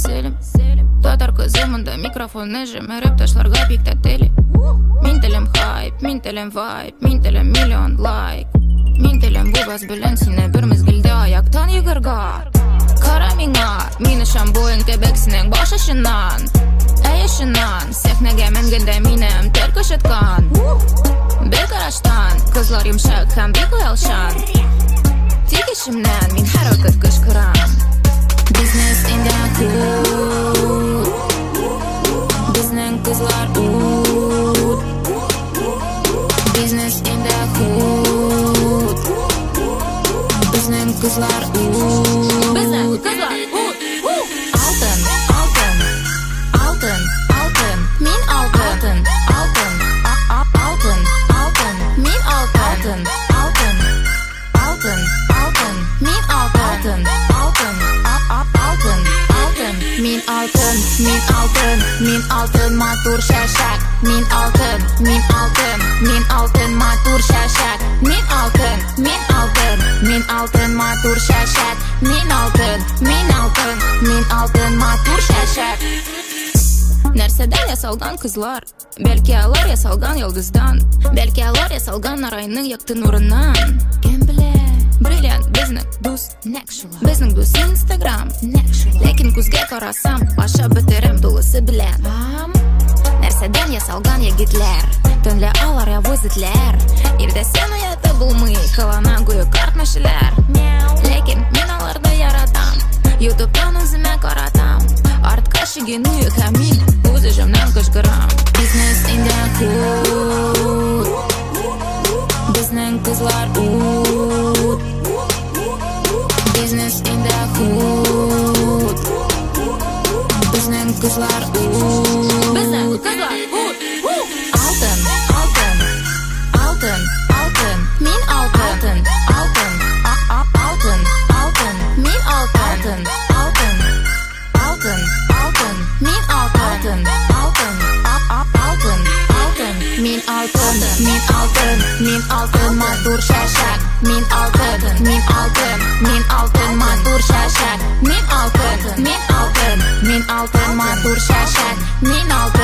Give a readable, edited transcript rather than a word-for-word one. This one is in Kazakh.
Татар кызымында микрофон әжім әріп ташларға пиктәтелі. Мин телем хайп, мин телем вайп, мин телем миллион лайк. Мин телем бұбаз білін сені бір мізгілді аяқтан егірға. Қара миңа, мені шамбойың тебексінің баш ішінан. Әй ішінан, сәхнеге мінгенде менім тер көшітқан. Бір қараштан, қызлар емшік һәм бек ұялшан. Тек ішімнен мен әр өкіт күш кырам. Business in the hood. Bizning kızlar ud. Business in the hood. Bizning kızlar ud. Bizning kızlar ud. Altın, altın, altın, altın. Min altın, altın, altın, altın. Min altın, altın, altın, altın. Min altın, altın. Min altın, min altın, min altın matur şaşak. Min altın, min altın, min altın matur şaşak. Min altın, min altın, min altın matur şaşak. Min altın, min altın, min altın matur şaşak. Нәрседен ясалган кызлар, бәлки алар ясалган йолдыздан, бәлки алар ясалган арайның якты нурынан. Кем белә? Бриллиант безнең дус, безнең дус Instagram, ләкин күзгә карасам, аша бетерем тулысы белән. Нәрседән ясалган егетләр, төнлә алар явыз итләр, ирдәсен уята булмый, кылана гүя картмәшеләр. Ләкин мин аларны яратам, YouTube'дан үземә каратам, артка шигену һәм мин үз җымнан кычкырам. Business in the hood. Безнең кызлар ud. Business in the hood. Bizning kızlar ud. Bizning kızlar ud. Altın, altın, altın, altın. Min altın, altın, altın, altın. Min altın, altın, altın, altın. Min altın, altın, altın, altın. Min altın, min altın, min altın matur şaşak. Min altın, min altın, min altın matur şaşak. Min altın, min altın, min altın matur şaşak. Min altın.